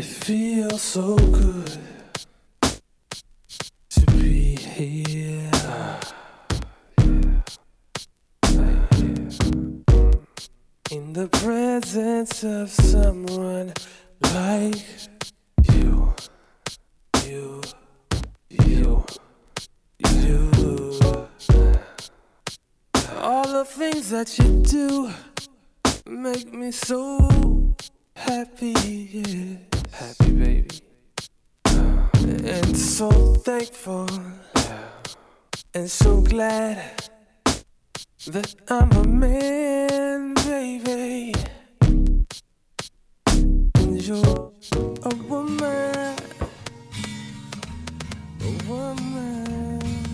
It feels so good to be here. In the presence of someone like you. All the things that you do make me so happy, yeah. Happy, baby. And so thankful, and so glad that I'm a man, baby. And you're a woman, a woman.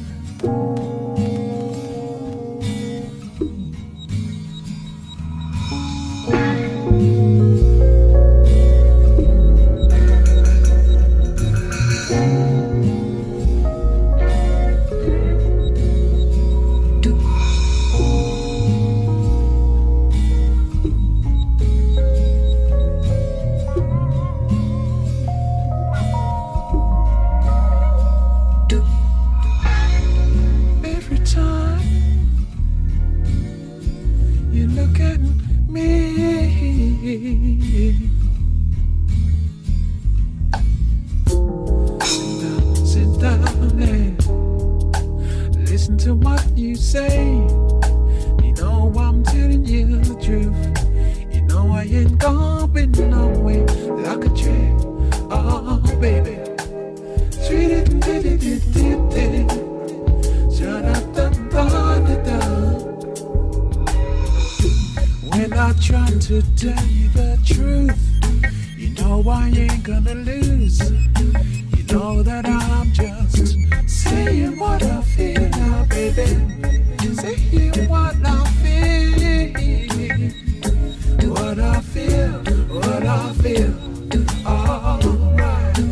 To tell you the truth, you know I ain't gonna lose. You know that I'm just saying what I feel now, baby. Saying what I feel, what I feel, what I feel. Alright.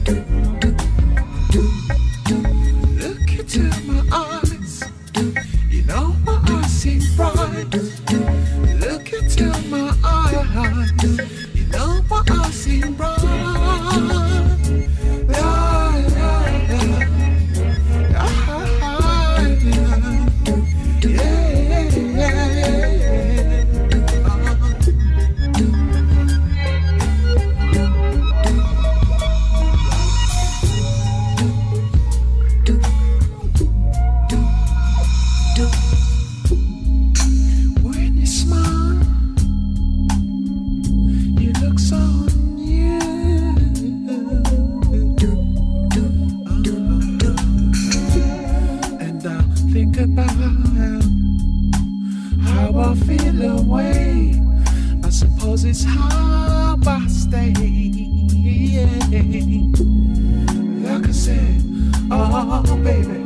Look into my eyes, you know my eyes seem bright. Look into my eyes, you know my eyes seem bright. It's how I stay. Like I said, oh baby,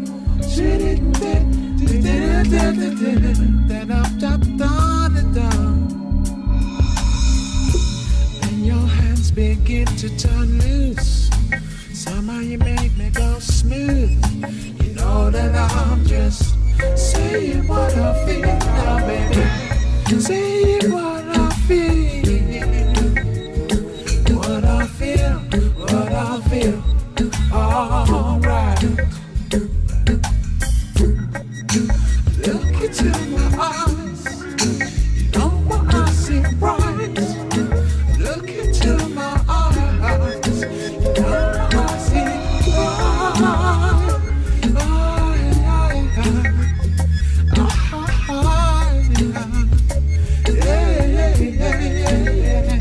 then I'm done. And your hands begin to turn loose. Somehow you make me go smooth. You know that I'm just saying what I feel now, baby. Saying what I feel, what I feel, what I feel. Alright. Look into my eyes, you know my eyes seem bright. Look into my eyes, you know my eyes seem bright. Yeah.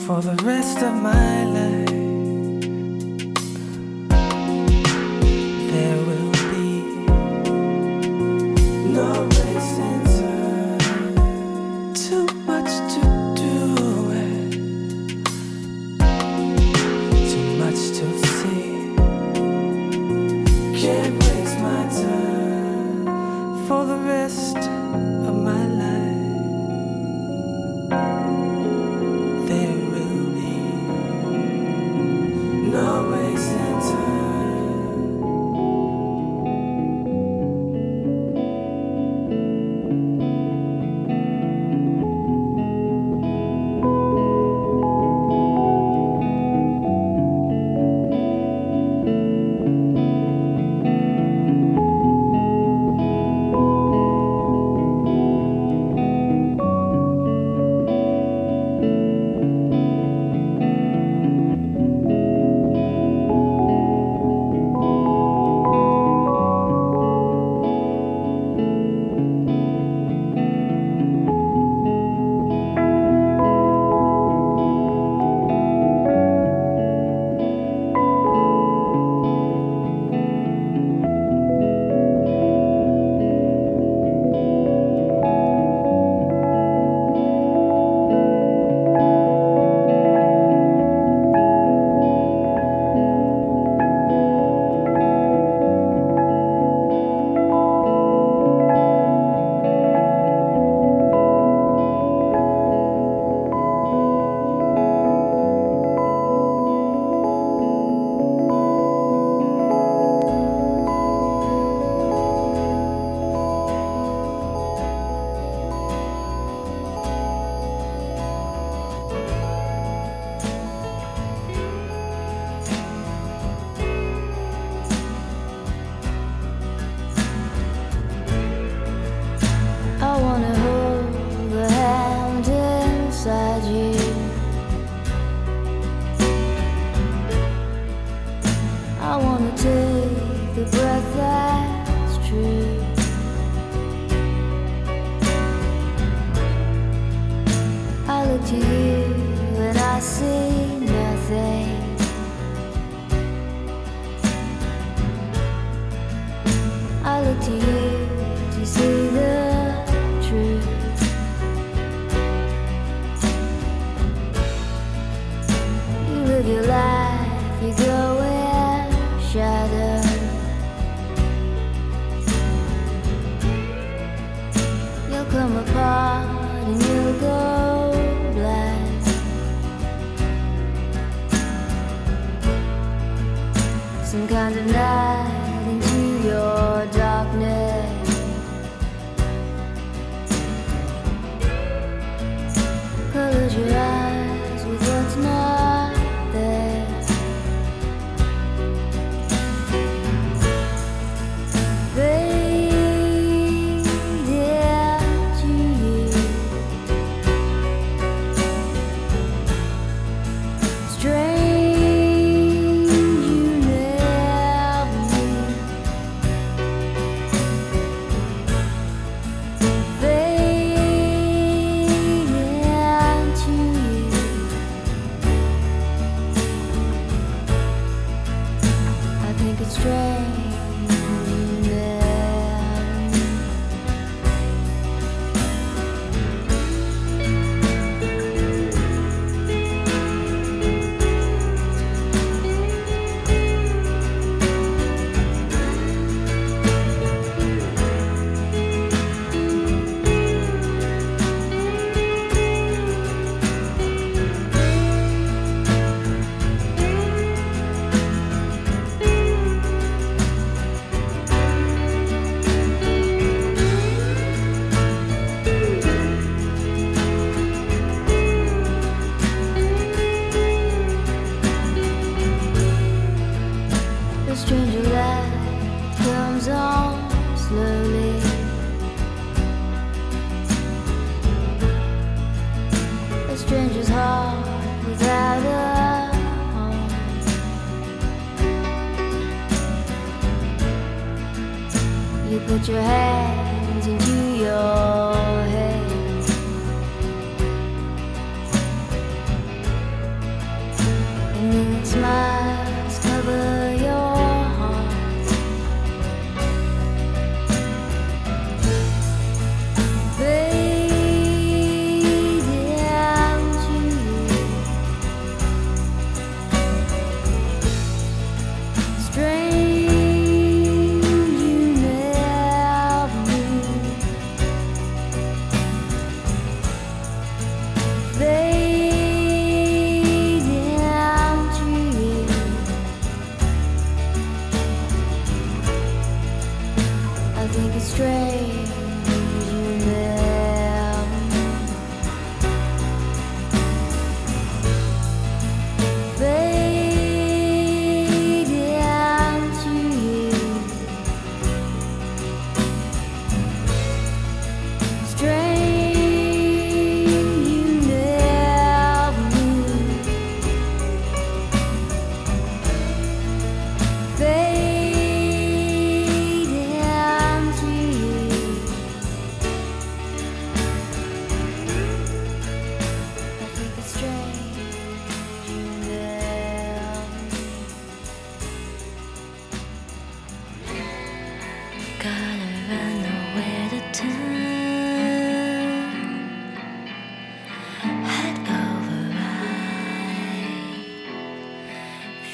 for the rest of my life. There will be no wasting time. Too much to do and too much to see. Can't waste my time for the rest of my life. There will be no wasting time. I wanna hold the hand inside you. I wanna take the breath that's true. I look to you and I see nothing. I look to you to see the truth. You live your life, you go in shadow. You'll come apart and you'll go blind. Some kind of night into your darkness. Close your eyes with what's not there. Fade into you. Strange you never meet. stranger's heart without a home. You put your hands into your head.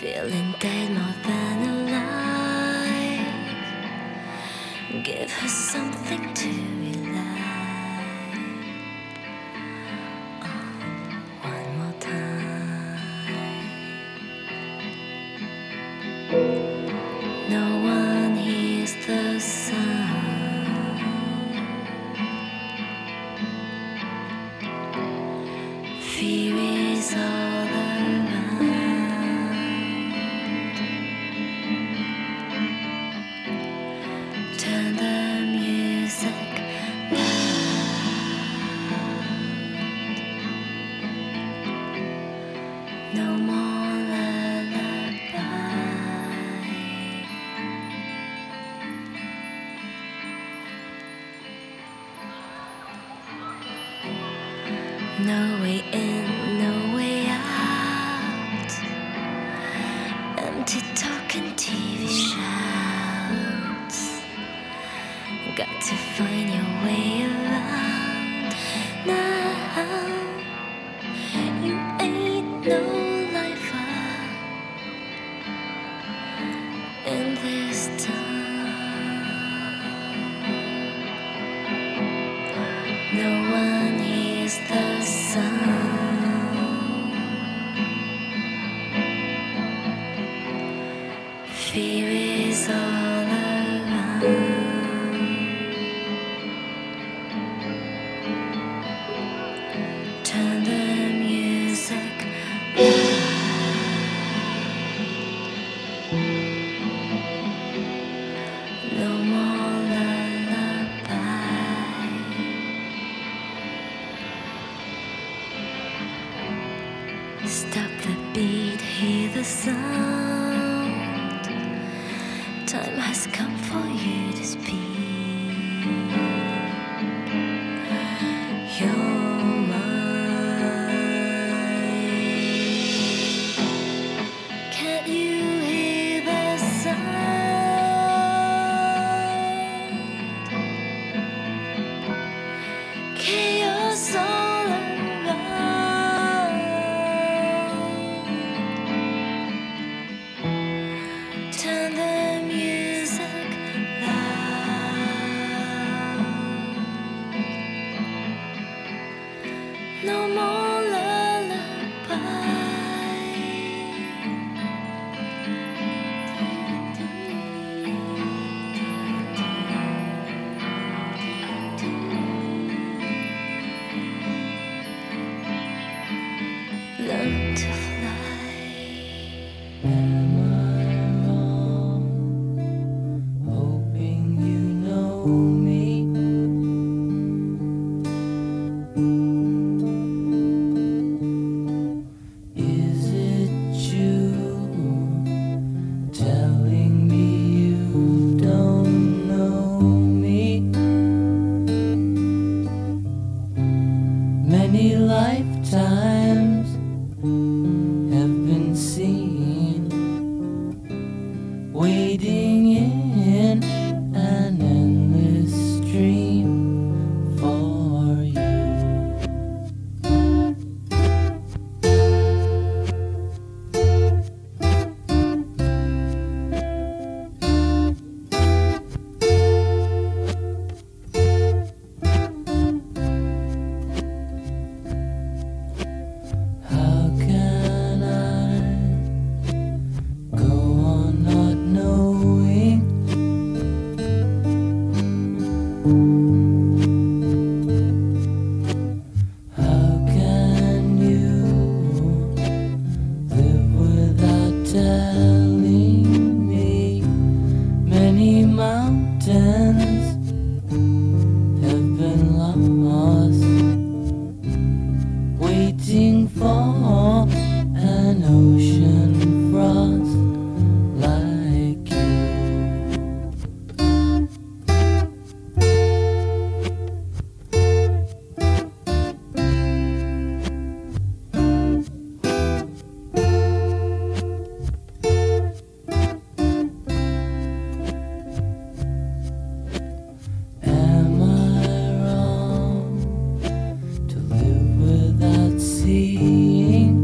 feeling dead more than alive. Give her something to rely on one more time. No one hears the sound. Fear is all around. Turn the music loud. No more lullaby. No way in, no way out. Empty talking TV shouts. Got to find your way around now. You ain't no lifer in this town. No one hears the sound. Fear is all around. Turn the music loud. No more lullaby. Stop the beat, hear the sound. Time has come for you to speak. You're mine. Can't you hear the sound? Chaos all around. Turn the music loud. No more lullaby. Learn to fly. Am I wrong? Hoping you know me. Is it you telling me you don't know me? Many lifetimes have been seen waiting in an endless stream for you. How can I go on not knowing? How can you live without telling me? Many mountains have been lost, waiting for an ocean frost like you. Am I wrong to live without seeing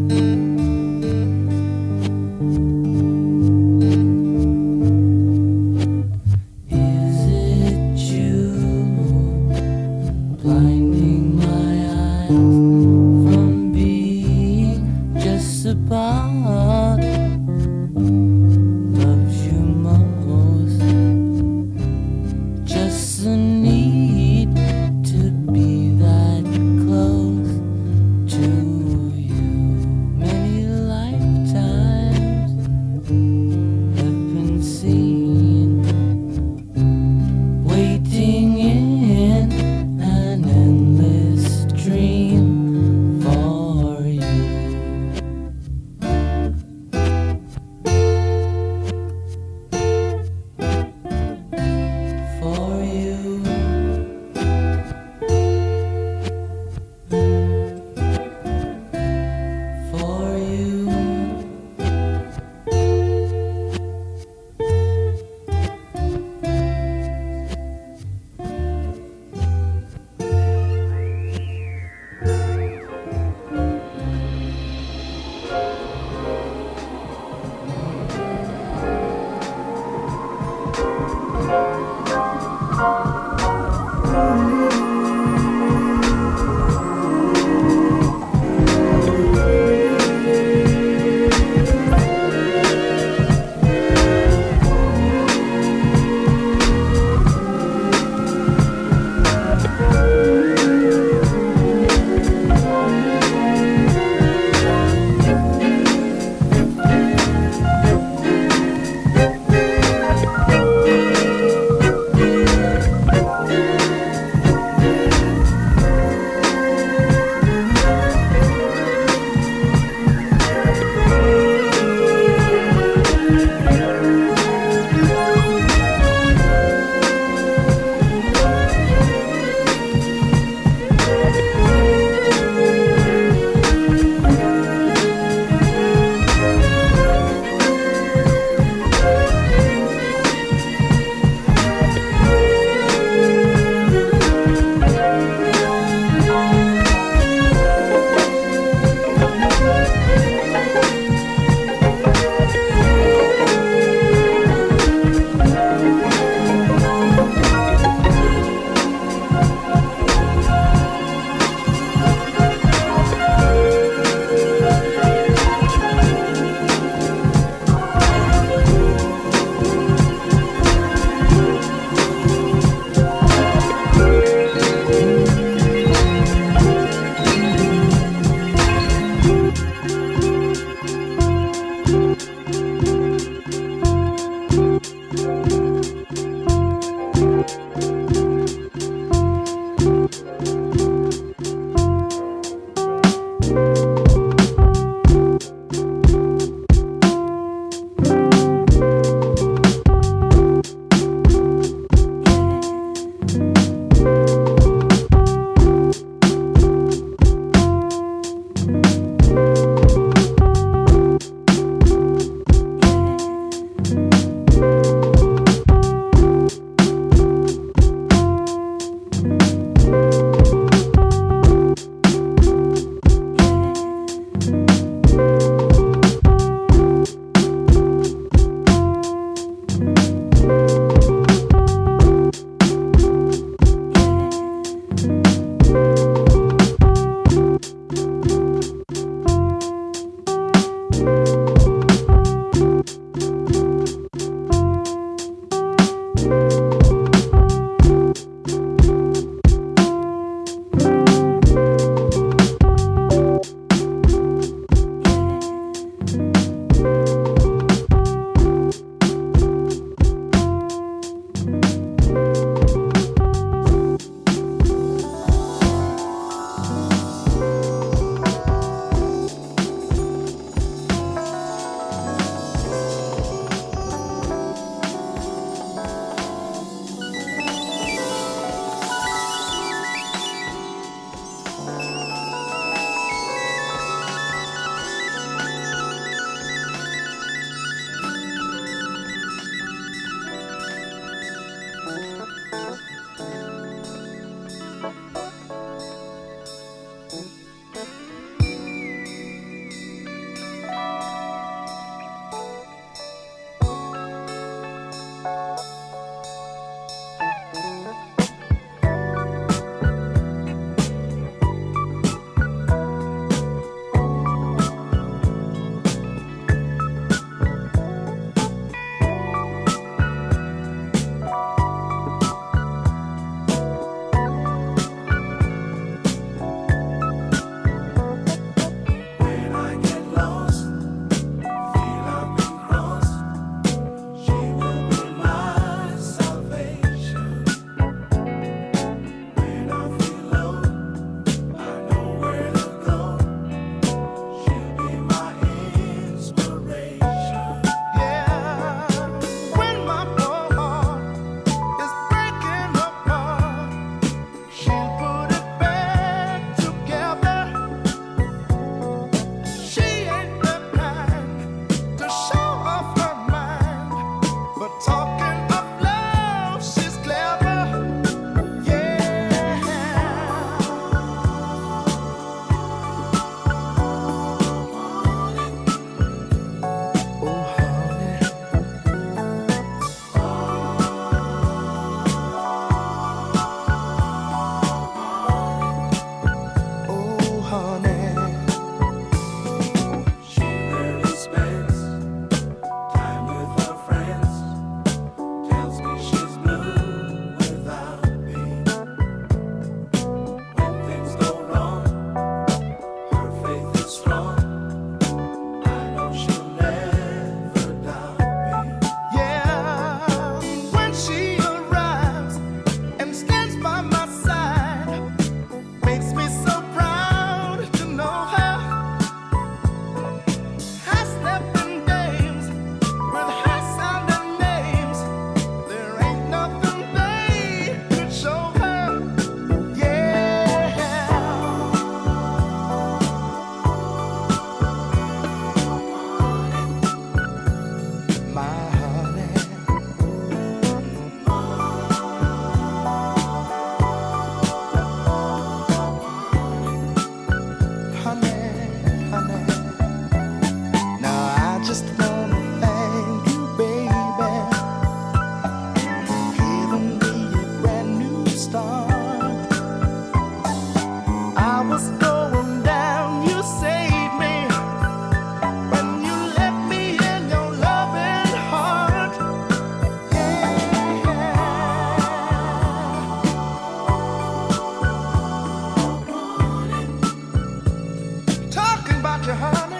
about you, honey.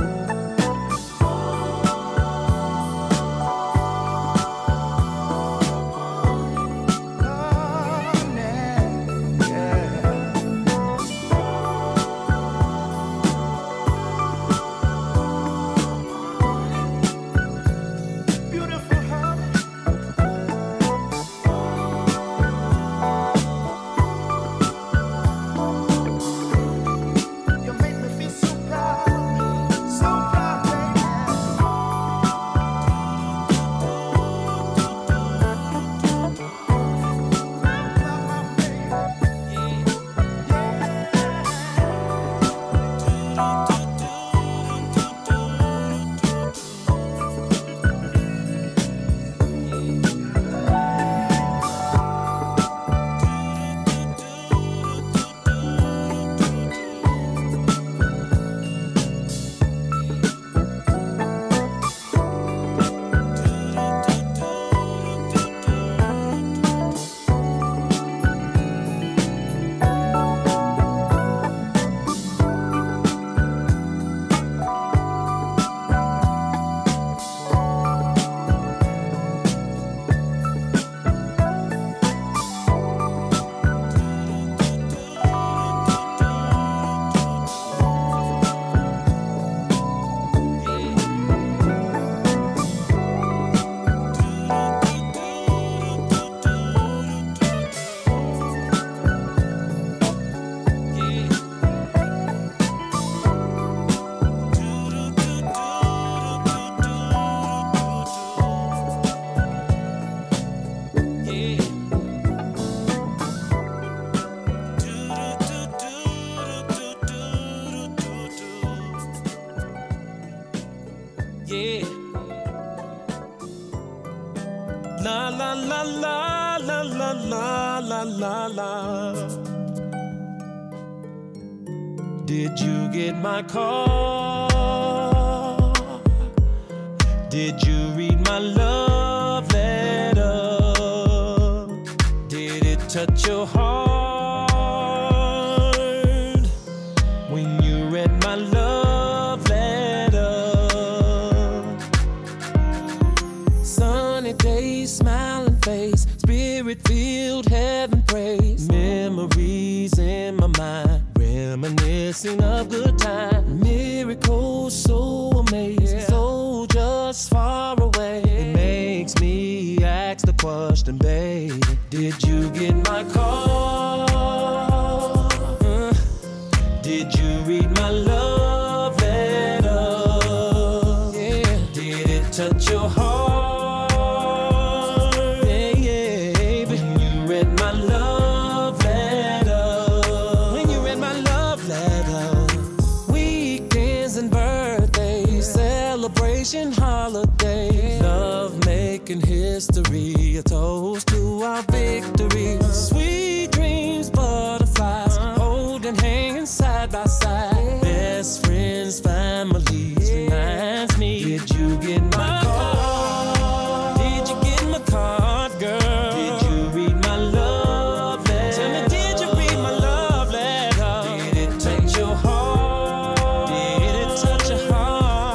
Did you get my call? Did you read my love letter? Did it touch your heart when you read my love letter? Sunny days, smiling face, spirit-filled heaven praise, memories in my mind, reminiscing of good times, miracles so amazing, so just far away. It makes me ask the question, baby, did you get my call? Did you read my love letter? Yeah. Did it touch your heart? Holiday, love making history, a toast to our victory. Sweet dreams, butterflies, holding hands side by side. Best friends, families, reminds me. Did you get my call? Did you get my card, girl? Did you read my love letter? Tell me, did you read my love letter? Did it touch your heart? Did it touch your heart?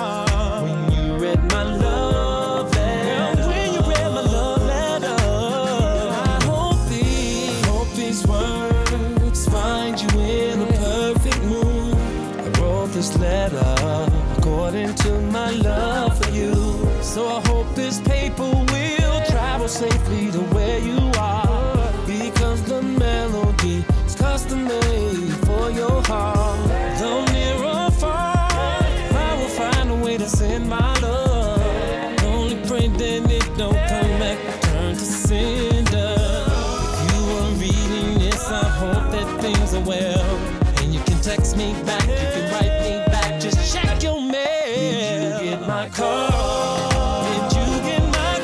According to my love for you, so I hope this paper will travel safely to where you are, because the melody is custom made for your heart. Though near or far, I will find a way to send my love. Only pray that it don't come back, turn to cinder. If you are reading this, I hope that things are well, and you can text me back, you can write me back, just check your mail. Did you get my call? Did you get my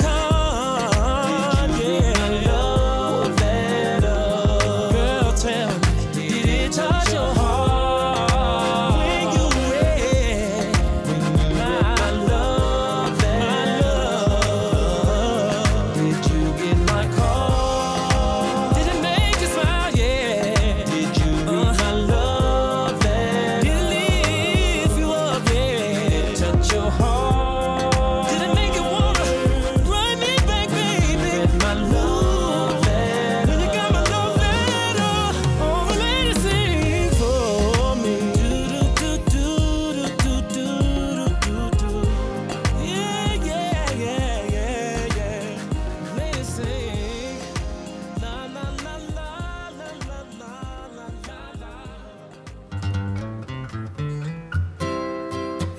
call? Did you get my love letter? Girl, tell me, did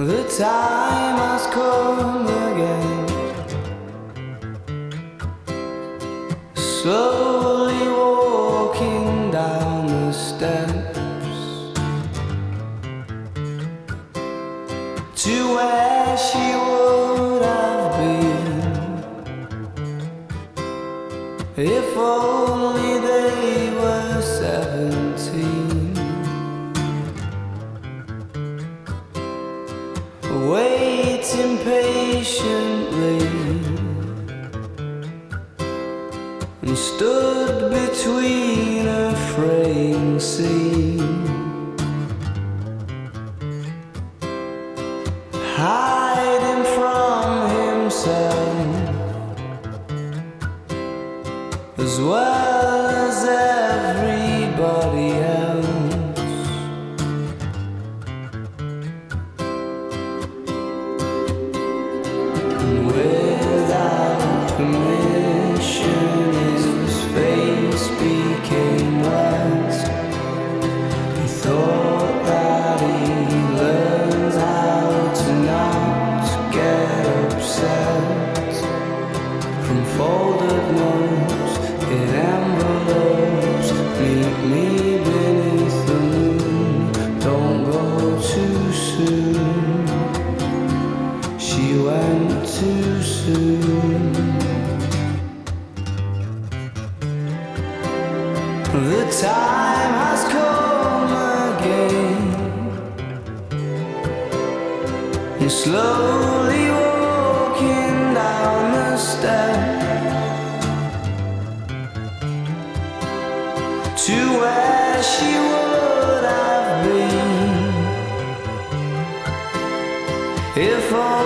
The time has come again, slowly walking down the steps to where she would have been if only they were 17. Waiting patiently and stood between a fraying scene, hiding from himself as well as everybody else. Without permission, his face became wet. He thought that he learned how to not get upset. From folded notes in envelopes, meet me beneath the moon. Don't go too soon. She went too soon. The time has come again, and slowly walking down the steps to where she would have been if only